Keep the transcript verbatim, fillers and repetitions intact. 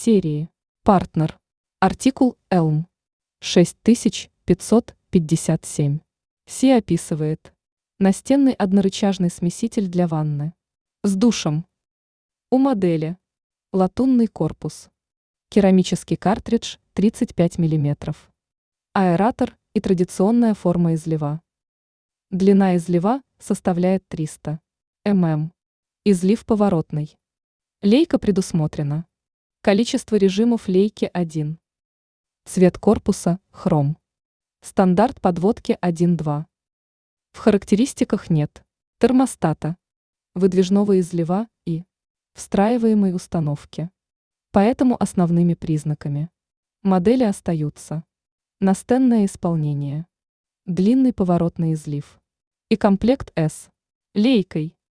серии. Партнер. Артикул Elm. шесть тысяч пятьсот пятьдесят семь. Си описывает. Настенный однорычажный смеситель для ванны. С душем. У модели. Латунный корпус. Керамический картридж тридцать пять миллиметров. Аэратор и традиционная форма излива. Длина излива составляет триста миллиметров. Излив поворотный. Лейка предусмотрена. Количество режимов лейки один. Цвет корпуса – хром. Стандарт подводки один-два. В характеристиках нет термостата, выдвижного излива и встраиваемой установки. Поэтому основными признаками модели остаются настенное исполнение, длинный поворотный излив и комплект S лейкой.